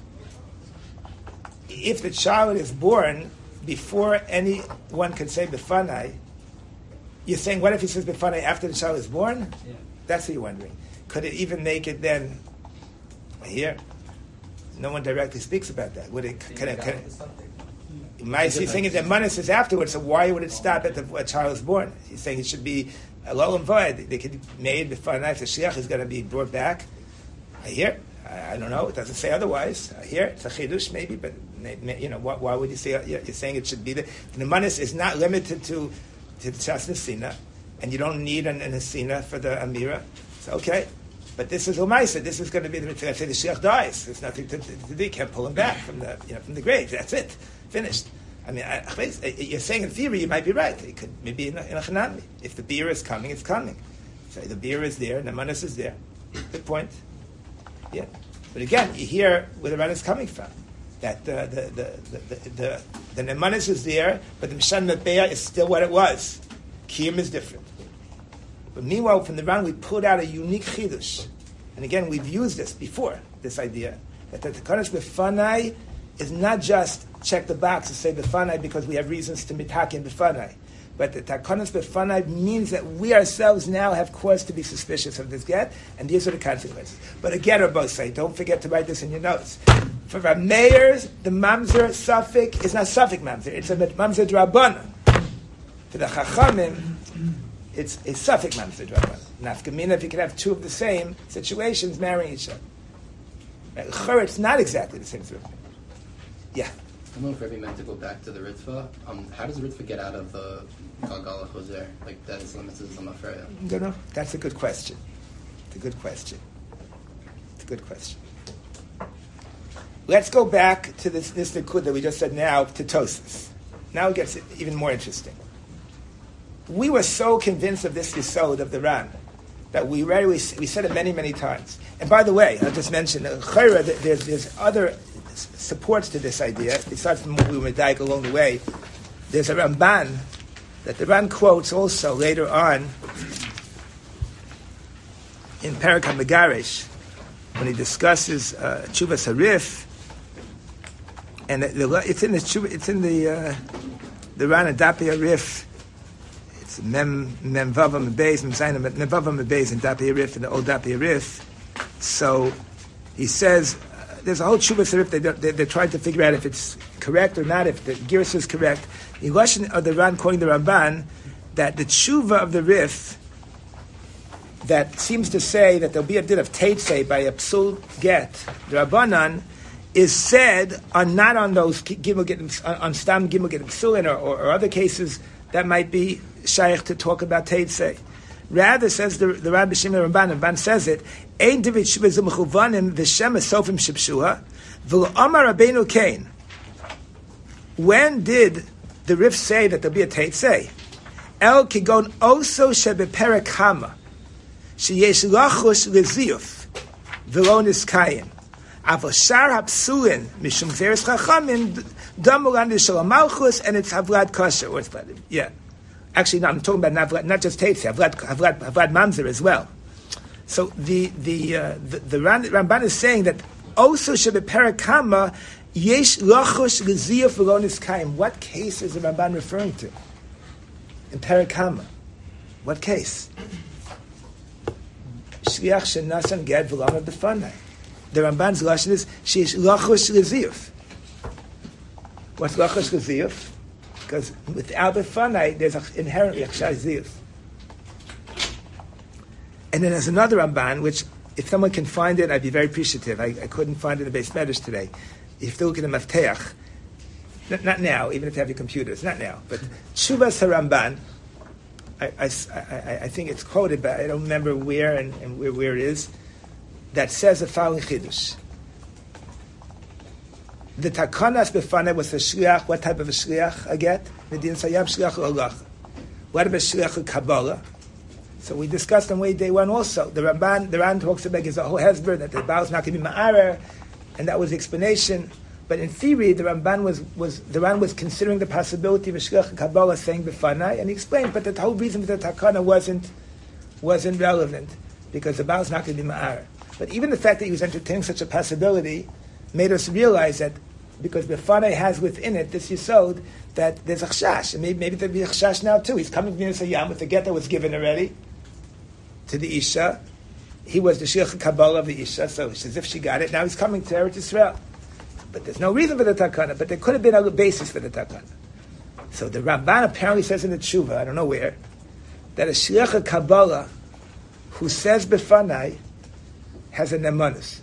If the child is born before anyone can say Befanai, you're saying, what if he says Befanai after the child is born? Yeah. That's what you're wondering. Could it even make it then here? No one directly speaks about that. Would it? Can it? Can it? My he's saying that manas is afterwards. So why would it stop at the a child is born? He's saying it should be a low and void. They could be made before knife. The shiach is going to be brought back. I hear. I, I don't know. It doesn't say otherwise. I hear. It's a chidush maybe, but you know why, why would you say? You're saying it should be the the manas is not limited to to the chas nesina, and you don't need an, an nesina for the amira. So okay. But this is Umaisa. This is going to be the mitzvah. Say the shliach dies. There's nothing to, to, to do. You can't pull him back from the you know from the grave. That's it. Finished. I mean, I, you're saying in theory you might be right. It could maybe in a, in a chanami. If the beer is coming, it's coming. So the beer is there, and the manas is there. Good point. Yeah. But again, you hear where the manas is coming from. That the the the the the, the, the manas is there, but the mishan mebeya is still what it was. Kiyum is different. But meanwhile, from the round, we put out a unique chidush. And again, we've used this before, this idea, that the takanas befanai is not just check the box and say befanai because we have reasons to mitakin befanai. But the takanas befanai means that we ourselves now have cause to be suspicious of this get, and these are the consequences. But a getter both say, don't forget to write this in your notes. For our mayors, the mamzer suffix is not suffix mamzer, it's a mamzer drabana. For the chachamim, it's a suffix mamzer drabana. Nafkamina, if you can have two of the same situations marrying each other. Right? It's not exactly the same thing. Yeah. I don't know if Rebbe meant to go back to the Ritva. Um, how does the Ritva get out of the Galgala Choser? Like, that is limited to Zamafreya? I don't know. That's a good question. It's a good question. It's a good question. Let's go back to this, this Nikud that we just said now, to Tosfos. Now it gets even more interesting. We were so convinced of this Yisod of the Ran that we read, we, we said it many, many times. And by the way, I'll just mention, uh, Chayra, there's, there's other s- supports to this idea, besides from what we were dying along the way. There's a Ramban that the Ran quotes also later on in Perek HaMegarish, when he discusses uh, Chuvas Harif, and the, the, it's in the Chuv, it's in the uh, the Ran Adapi Harif. It's Mem Mem Vavam Beis Mem Zayin Mem Vavam Beis and Dapi Harif and the old Dapi Harif. So he says uh, there's a whole Chuvas Harif. They, they they're trying to figure out if it's correct or not. If the Girs is correct. The lesson of the Ran quoting the Ramban that the Tshuva of the Rif that seems to say that there'll be a din of Teitzei by a psul get, the Rabbanan, is said on not on those gimel get on stam gimel get psulin or, or, or other cases that might be shaykh to talk about Teitzei. Rather, says the, the Rabbi Shimon Ramban, Ramban says it, Ein divid shuvah zemechuvanim v'shem esofim shibshuha v'lo amar Rabbeinu Kain. When did the Rif say that there'll be a Teitzei? El kigon oso shebeperek hama. Sheyesh lachus leziyuf v'lo niskayin. Avoshar hapsulin mishum zeres chachamim damulan d'shalom malchus, and it's havlad kosher. What's that? Yeah. Actually, no, I'm talking about not, not just Teitzi, Havlad, Havlad, Havlad Mamzer as well. So the the uh, the, the Ramban is saying that also shebeperakama yesh lachush leziyuf v'lonis kaim. What case is the Ramban referring to? In Parakama, what case? Shliach shenasan ged v'lama b'fanai. The Ramban's lashon is sheyesh lachush leziyuf. What's lachush leziyuf? Because without b'fanai, there's inherently achshar ziyuf. And then there's another Ramban, which if someone can find it, I'd be very appreciative. I, I couldn't find it in the Beis Medrash today. You have to look at the Mafteach. Not, not now, even if you have your computers. Not now. But Tshuvas HaRamban, I, I, I, I think it's quoted, but I don't remember where and, and where, where it is, that says the following Chiddush. The Takanas Befana was a Shliach. What type of a Shliach I get? Medin Sayam Shliach L'Olach. What about Shliach Kabbalah? So we discussed on way day one also. The Ramban, the Ran talks about his whole hesber that the Baal is not going to be ma'arer, and that was the explanation. But in theory, the Ramban was was the Ran was considering the possibility of a shliach Kabbalah saying b'fanai, and he explained. But the whole reason for the takana wasn't wasn't relevant because the Baal is not going to be ma'arer. But even the fact that he was entertaining such a possibility made us realize that because b'fanai has within it this yisod that there's a chashash, and maybe, maybe there'd be a chashash now too. He's coming from Yisayam with the get that was given already to the Isha. He was the Shliach Kabbalah of the Isha, so it's as if she got it. Now he's coming to Eretz Yisrael. But there's no reason for the takana, but there could have been a basis for the takana. So the Ramban apparently says in the Tshuva, I don't know where, that a Shliach Kabbalah who says Befanai has a Nemanus.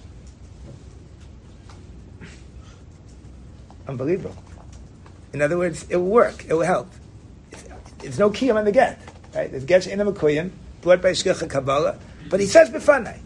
Unbelievable. In other words, it will work, it will help. There's no kiyum on the get, right? There's get she'ena mekuyim, brought by Shliach Kabbalah, but he says Befanai.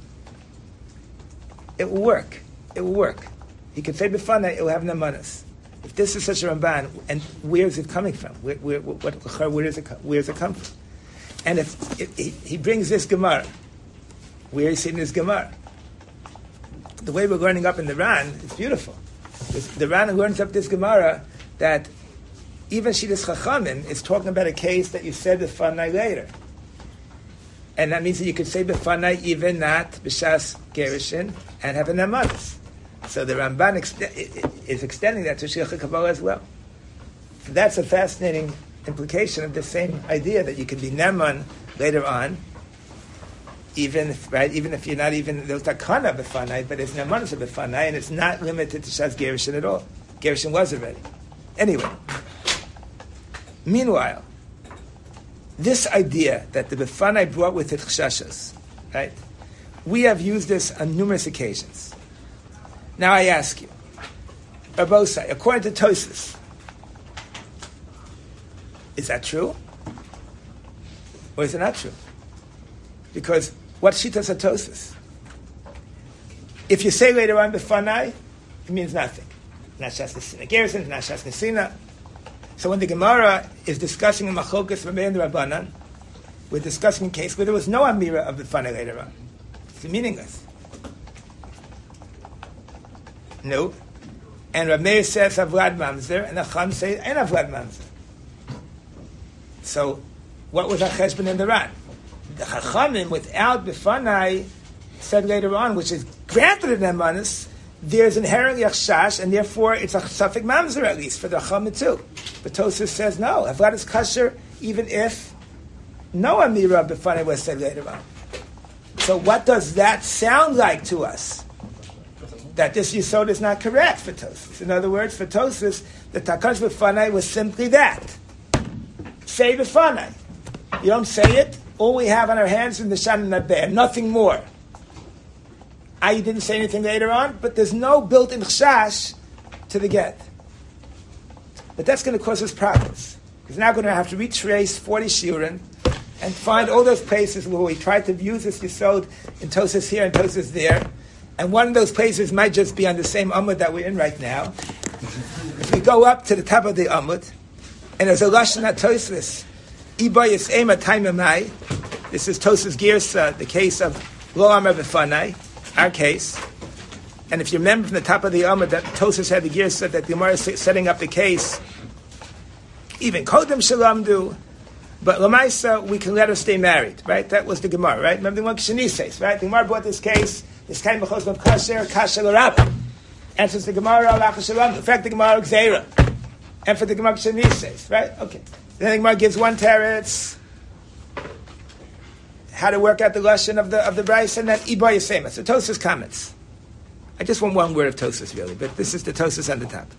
It will work. It will work. He can say Befanai, it will have Nemanas. If this is such a Ramban, and where is it coming from? Where, where, what, where, does it, where does it come from? And if, if he, he brings this Gemara, where is he in this Gemara? The way we're learning up in the Ran is beautiful. This, the Ran learns up this Gemara that even Shidduch Chachamim is talking about a case that you said Befanai later. And that means that you could say Befanai even not B'shas Gerishin and have a Nemanas. So the Ramban ex- is extending that to Shliach Kabbalah as well. So that's a fascinating implication of the same idea that you can be Neman later on, even if, right, even if you're not even there's takana Befanai, but it's Nemanas Befanai, and it's not limited to Shas Gerishin at all. Gerishin was already. Anyway, meanwhile, this idea that the Befanai brought with it chshashas, right? We have used this on numerous occasions. Now I ask you, Rabosai, according to Tosfos, is that true? Or is it not true? Because what shitas are Tosfos? If you say later on Befanai, it means nothing. Not Shas Nesina Gerson, not Shas Nesina. So when the Gemara is discussing a Machokas Rabbein and Rabbanan, we're discussing a case where there was no Amira of Befanai later on. It's meaningless. No. And Rav Meir says Avlad Mamzer, and the Chacham say and Avlad Mamzer. So, what was our cheshbon in the Ran? The Chachamim, without Befanai, said later on, which is granted in Nemanis, there's inherently achshash, and therefore it's a suffix Mamzer at least for the Chachamim too. But Tosfos says no, Avlad is kosher even if no Amira of Befanai was said later on. So, what does that sound like to us? That this Yisod is not correct for Tosfos. In other words, for Tosfos, the Takash Befanai was simply that. Say Befanai. You don't say it, all we have on our hands is the Shan and Naber, nothing more. I didn't say anything later on, but there's no built-in chash to the get. But that's going to cause us problems. Because now we're going to have to retrace forty shiurim and find all those places where we tried to use this Yisod in Tosfos here and Tosfos there. And one of those places might just be on the same Amud that we're in right now. If we go up to the top of the Amud, and there's a Lashon at Tosfos, Iba Yis'ema Taimamai, this is Tosfos Girsa, the case of Lo Amar Befanai, our case. And if you remember from the top of the Amud that Tosfos had the Girsa, that the Gemara is setting up the case, even Kodem Shalamdu, But Lamaisa, we can let her stay married, right? That was the Gemara, right? Remember the one Shani says, right? The Gemara brought this case, this kind of Bechos of Kasher, Kasher L'Rabba. Answers the Gemara, Lachas Shalom. In fact, the Gemara Gzeira. And for the Gemara Shani says, right? Okay. Then the Gemara gives one teretz, how to work out the lashon of the of the Bryce, and then Iba Yisema. So Tosas comments. I just want one word of Tosas really, but this is the Tosas on the top.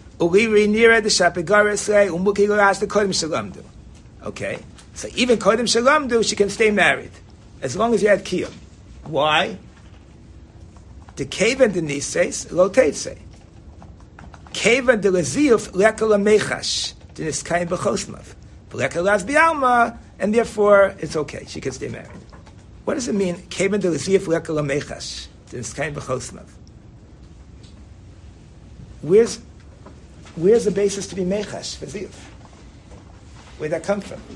Okay, so even Kodim Shalamdu, she can stay married as long as you had Kiyum. Why? The Kavan de Nises lo Teitse. Kavan de Laziyuf lekala mechash de Niskayin b'chosmav. Lekala bialma, and therefore it's okay. She can stay married. What does it mean? Kavan de Laziyuf lekala mechash de Niskayin b'chosmav. Where's where's the basis to be mechash for ziyuf? Where'd that come from?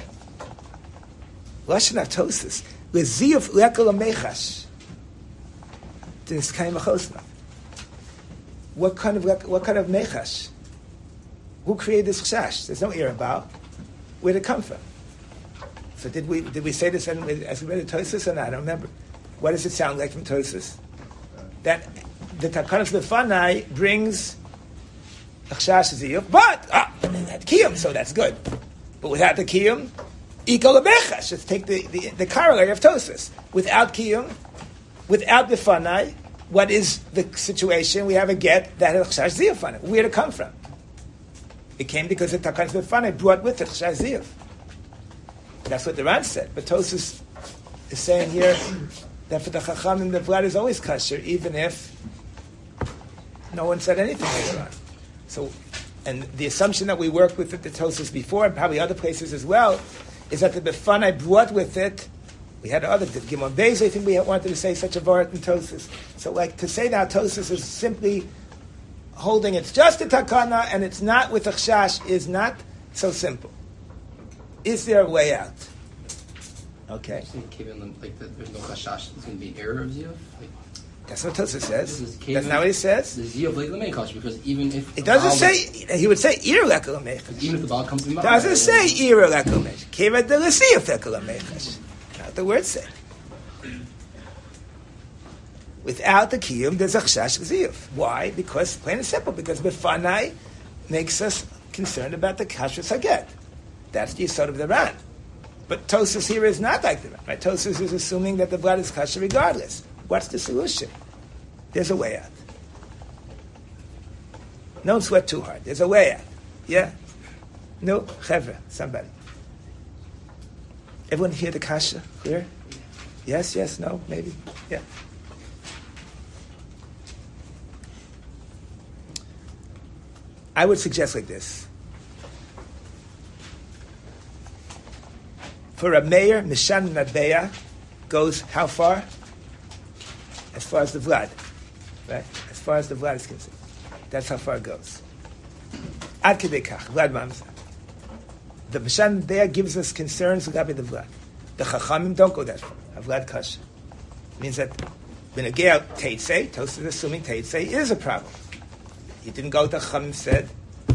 Lashon Atosis. L'ziyuf lekala mechash de Niskayin b'chosmav. What kind of what kind of mechash? Who created this chash? There's no ear about. Where did it come from? So did we did we say this as we read the Tosas or not? I don't remember. What does it sound like from Tosas? That the Takanas Lefanai brings a chash ziyuf, but ah, it had kiyum, so that's good. But without the kiyum, ikol mechash. Let's take the the, the corollary of Tosas. Without kiyum, without the fanai. What is the situation? We have a get that has chash ziyuf on it. Where did it come from? It came because the Takanas Lefanai brought with it chash ziyuf. That's what the Ran said. But Tosas is saying here that for the Chachamim the vlad is always kosher, even if no one said anything later on. So, and the assumption that we worked with the Tosas before, and probably other places as well, is that the Befanai brought with it. We had other Gimon Beis. I think we wanted to say such a vart in Tosas. So, like to say now Tosas is simply holding it's just a takana and it's not with a chash is not so simple. Is there a way out? Okay. Like the, there's no chashash. It's going to be error of ziyuf. Like, that's what Tosas says. That's not what he says. The ziyuf like the main kosher because even if it doesn't say, he would say ir lekal mechash. Even if the baal comes to me, doesn't say ir lekal mechash. Keva de l'siyuf lekal mechash. Not the word say. Without the kiyum, there's a chash ziyuf. Why? Because plain and simple. Because befanai makes us concerned about the kashrus haget. That's the yisod of the Ran. But Tosas here is not like the Ran. Right? Tosas is assuming that the blood is kosher regardless. What's the solution? There's a way out. Don't sweat too hard. There's a way out. Yeah? No? Chevra. Somebody. Everyone hear the kasha? Clear? Yes, yes, no, maybe? Yeah. I would suggest like this. For a mayor, Mishan Nabeya goes how far? As far as the Vlad. Right? As far as the Vlad is concerned. That's how far it goes. Ad kedekach, Vlad Mamza. The Mishan Nabeya gives us concerns regarding the Vlad. The Chachamim don't go that far. A Vlad Kasha. Means that Benagea Teitzei, Tosas is assuming Teitzei is a problem. He didn't go what the Chachamim said.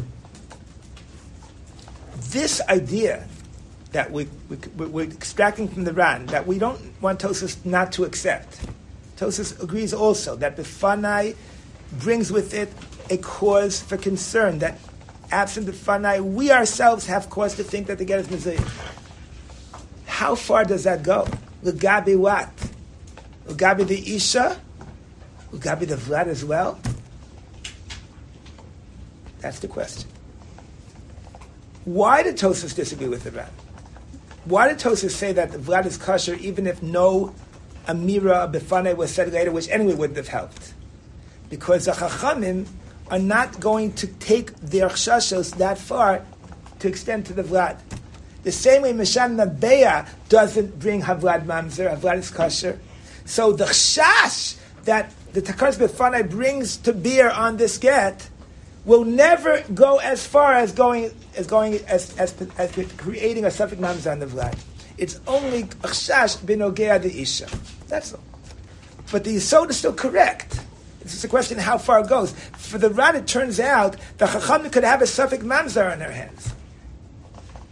This idea that we, we, we're extracting from the Ran, that we don't want Tosas not to accept. Tosas agrees also that Befanai brings with it a cause for concern, that absent Befanai, we ourselves have cause to think that the get is Mizayim. How far does that go? L'gabi what? L'gabi the Isha? L'gabi the Vlad as well? That's the question. Why did Tosas disagree with the Ran? Why did Tosas say that the Vlad is kosher even if no Amira Befane was said later, which anyway wouldn't have helped? Because the Chachamim are not going to take their chashos that far to extend to the Vlad. The same way Mishan Nabeya doesn't bring Havlad Mamzer, Havlad is kosher. So the chash that the Takanas Befane brings to bear on this get will never go as far as going as going as as, as creating a suffix mamzer on the vlad. It's only chash binogea de isha. That's all. But the yisod is still correct. It's just a question of how far it goes. For the Ran, it turns out the chachamim could have a suffix mamzer on their hands.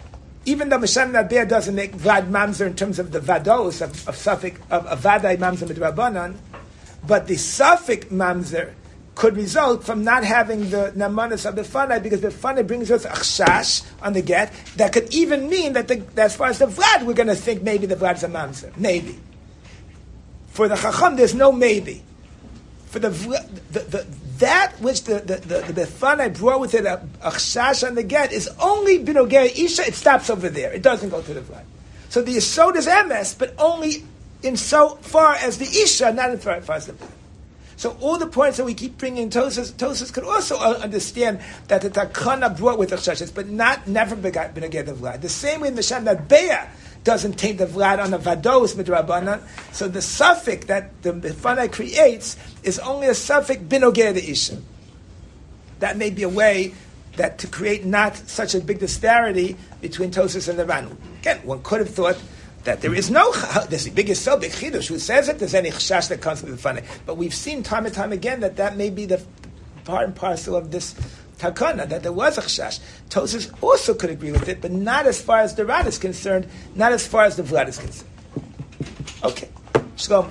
even though Mishan Nabir doesn't make Vlad Mamzer in terms of the Vados of, of Suffolk, of, of Vadai Mamzer Midrabanan, but the Suffolk Mamzer could result from not having the Namanas of the Fanai, because the Fanai brings us Achshash on the get, that could even mean that, the, that as far as the Vlad, we're going to think maybe the Vlad's a Mamzer. Maybe. For the Chacham, there's no maybe. For the, the, the that which the the the, the Fanai brought with it a Achshash on the get is only Binogei Isha, it stops over there. It doesn't go to the Vlad. So the Yesod is M S, but only in so far as the Isha, not in far, far as the Vlad. So all the points that we keep bringing, Tosas, Tosas could also understand that the Takana brought with Achshashas, but not never begot Binogei the Vlad. The same way in the Shan that Be'ah doesn't taint the Vlad on the Vados Midrabanan. So the suffix that the Fanai creates is only a suffix Binogei the Isha. That may be a way that to create not such a big disparity between Tosas and the Ran. Again, one could have thought that there is no, there's the biggest so big chidush. Who says it? There's any chash that comes with the Fanai. But we've seen time and time again that that may be the part and parcel of this takana, that there was a chash. Tosas also could agree with it, but not as far as the Ran is concerned, not as far as the Vlad is concerned. Okay. Shlomo.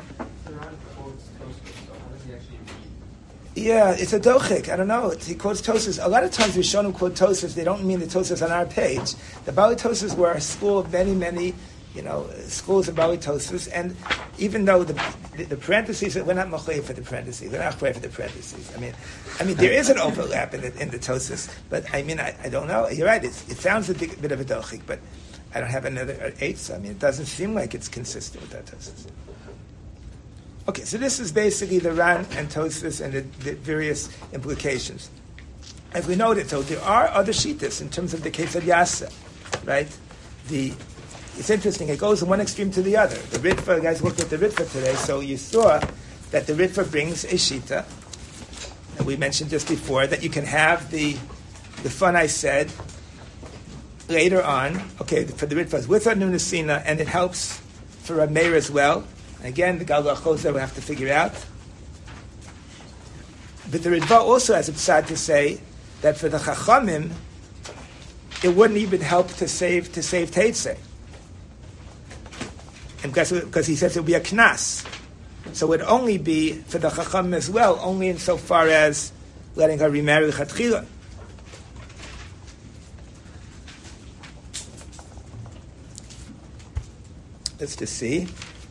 Yeah, it's a dochik. I don't know. It's, he quotes Tosas. A lot of times we show him quote Tosas. They don't mean the Tosas on our page. The Bali Tosas were a school of many, many, you know, schools of Bali Tosas. And even though the the, the parentheses, we're not mochay for the parentheses. We're not mochay for the parentheses. I mean, I mean, there is an overlap in the, in the Tosas. But I mean, I, I don't know. You're right. It's, it sounds a big, bit of a dochik, but I don't have another eight. So I mean, it doesn't seem like it's consistent with that Tosas. Okay, so this is basically the Ran and Tosfos and the, the various implications. As we noted, so there are other shittas in terms of the case of Yasa, right? The it's interesting; it goes from one extreme to the other. The Ritva, guys looked at the Ritva today, so you saw that the Ritva brings a shita, and we mentioned just before that you can have the the fun I said later on. Okay, for the Ritva with a Nunasina, and it helps for a Meir as well. Again, the Galgal Choser we have to figure out. But the Ritva also has it sad to say that for the Chachamim, it wouldn't even help to save to save Teitzei. And because, because he says it would be a Knas. So it would only be for the Chachamim as well, only insofar as letting her remarry Chatchila. Let's just see.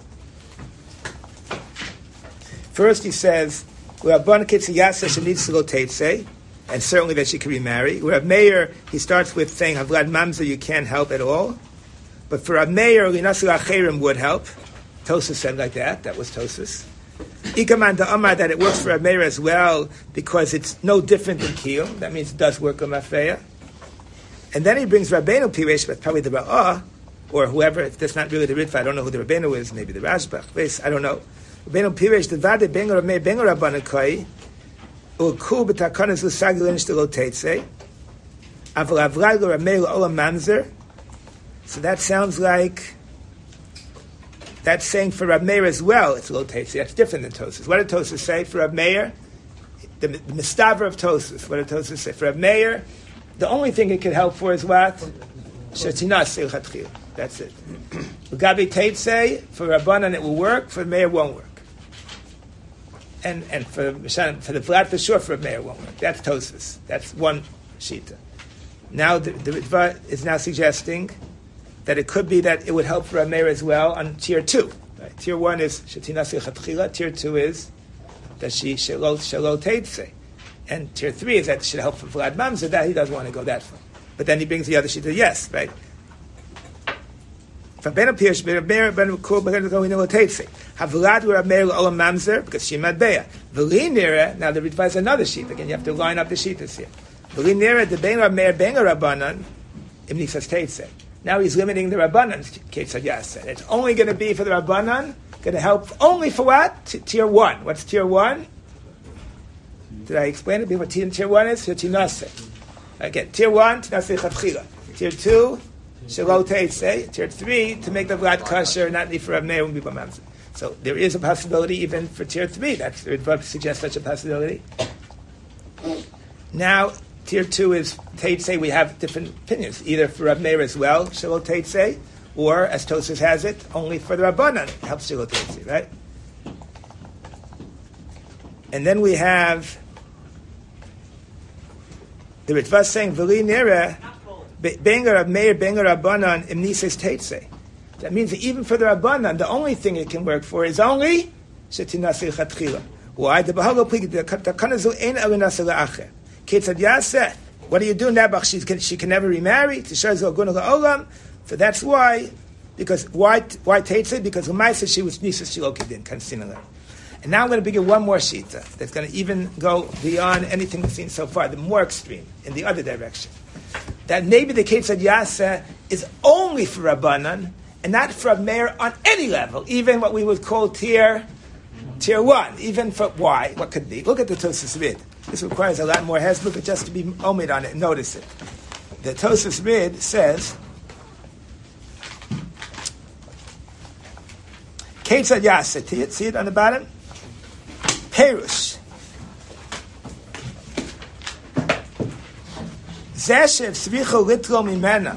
First, he says, "Rabban Kitziyasa she needs to go Teitzei, and certainly that she can remarry." Rab Meir, he starts with saying, "Havlad Mamzer, you can't help at all." But for Rab Meir, Linasu Acherim would help. Tosas said like that. That was Tosas. Ikaman Da'amar, that it works for Rab Meir as well because it's no different than Kiyum. That means it does work on Mafreya. And then he brings Rabbeinu Piresh, but probably the Ra'ah, or whoever. If that's not really the Ritva, I don't know who the Rabbeinu is. Maybe the Rashbach. I don't know. Rabbeinu Piresh the vade bengar Rab Meir bengar Rabbanakoi ulku b'takanas l'sagilin shtelo teitzei aval avral Rab Meir l'olam mamzer. So that sounds like that's saying for Rab Meir as well. It's lo teitzei. That's different than Tosas. What did Tosas say for Rab Meir? The, the mistaver of Tosas. What did Tosas say for Rab Meir? The only thing it could help for is what? Shetinas ilchatchil. That's it. Ugabi teitzei for Rabbanan it will work. For Meir it won't work. And and for for the Vlad for sure, for a Meir won't work. That's Tosas. That's one shita. Now the, the Ritva is now suggesting that it could be that it would help for a Meir as well on tier two. Right? Tier one is shetinasi chatchila. Tier two is that she shelo shelo teitzei, and tier three is that it should help for Vlad Mamzer. That he doesn't want to go that far. But then he brings the other shita. Yes, right. Rabbeinu Piresh, Rabbeinu ben Kol B'Chad L'Kohen L'Teitzei. Havlad Rab Meir L'Olam Mamzer because Shimad Beya. V'li Nira. Now the Ritva is another sheet. Again, you have to line up the sheetas here. V'li Nira the Ben Rab Meir Ben Rabbanan Imni says Teitzei. Now he's limiting the Rabbanan's case of Yasa. It's only going to be for the Rabbanan. Going to help only for what? T- tier one. What's tier one? Did I explain it before? Tier one is Tinase. Again, tier one Tinase Chatchila. Tier two. Shelo Teitzei, tier three, to make the Vlad kosher, not need for Rab Meir and Bibam Mamzer. So there is a possibility even for tier three. That's the Ritva suggests such a possibility. Now, Tier two is Teitzei. We have different opinions, either for Rav Meir as well, Shelo Teitzei, or, as Tosfos has it, only for the Rabbanan, it helps Shelo Teitzei, right? And then we have the Ritva saying, V'li nira, Bengar Rav Meir, Bengar Rabbanan, im nises Teitzei. That means that even for the Rabbanan, the only thing it can work for is only Shetinasei Chatchila. Why? The Bahalo Plig, the Kanazu Ein Alinasei La'acher. Ketzad Yaseh, what do you do now? She can, she can never remarry. So that's why, because why why Teitzei? Because Umay says she was Nisus Shilokidin, Kansinala. And now I'm going to begin one more shita that's going to even go beyond anything we've seen so far, the more extreme, in the other direction. That maybe the Ketzad Yaseh is only for Rabbanan and not for a mayor on any level, even what we would call tier tier one, even for why? What could be? Look at the Tosfos Rid. This requires a lot more heads. Look at just to be omid on it and notice it. The Tosfos Rid says, Ketzad Yaseh, see it on the bottom? Perush. Zeshev Svicho Litro Mimena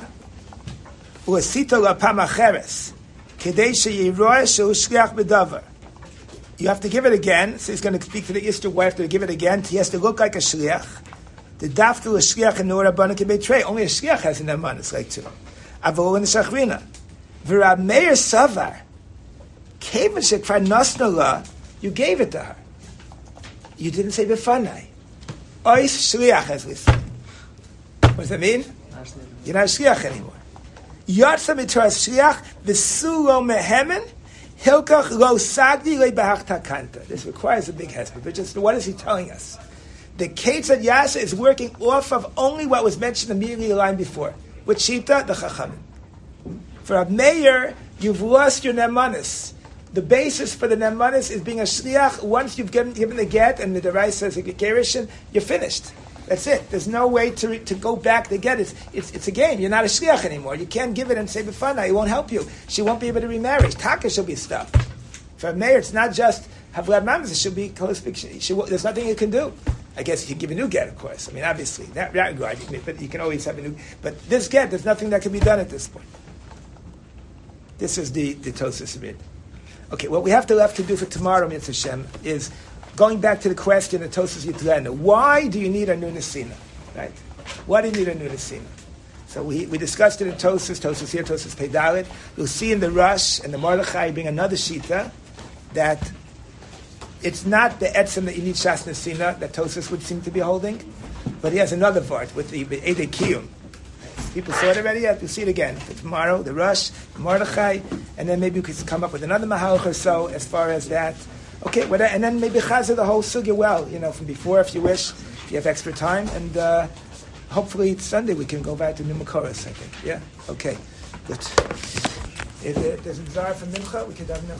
Uasito Lapam Acheres Kedei Sheyiroeh Shehu Shliach B'Davar. You have to give it again. So he's going to speak to the Easter wife to give it again. He has to look like a shliach. The daftu a shliach and no rabbanan can betray. Only a shliach has an eman. It's like two. Avol in the shachrina. V'Rab Meir Savar. Kevin shekvar nasnala. You gave it to her. You didn't say b'fanai. Ois shliach, as we say. What does that mean? You're not a shliach anymore. Yatsa b'torah shliach v'sulo mehemen. Hilkach lo sagdi le bahachtakanta. This requires a big hesped, but just what is he telling us? The Ketzad Yaseh is working off of only what was mentioned immediately a line before. With Shita, the Chachamim. For a mayor, you've lost your nemanis. The basis for the nemanis is being a shliach. Once you've given, given the get and the device says a gerushin, you're finished. That's it. There's no way to to go back to get it. It's, it's a game. You're not a shliach anymore. You can't give it and say b'fanai. It won't help you. She won't be able to remarry. Taka she'll be stuck. For a mayor, it's not just havlad mamas. It should be close. She, she, there's nothing you can do. I guess you can give a new get, of course. I mean, obviously, that regard, but you can always have a new. But this get, there's nothing that can be done at this point. This is the the Tosfos Rid. Okay, what we have to left to do for tomorrow, Mitzvah Shem, is going back to the question of Tosfos Yitlena. Why do you need a new Nesina? Right? Why do you need a new Nesina? So we, we discussed it in Tosfos, Tosfos here, Tosfos Peidalit. You'll see in the Rush and the Mordechai being another Shita that it's not the Etzem that you need Shas Nesina that Tosfos would seem to be holding, but he has another part with the Eidei Kiyum. People saw it already. Yet. We'll see it again for tomorrow. The Rush, the Mordechai, and then maybe we could come up with another Mahalach or so as far as that. Okay, whatever, and then maybe Chazar the whole sugya well, you know, from before if you wish, if you have extra time, and uh, hopefully Sunday we can go back to New Makoros, I think. Yeah. Okay. Good. If there's a desire for Mincha, we could have Mincha.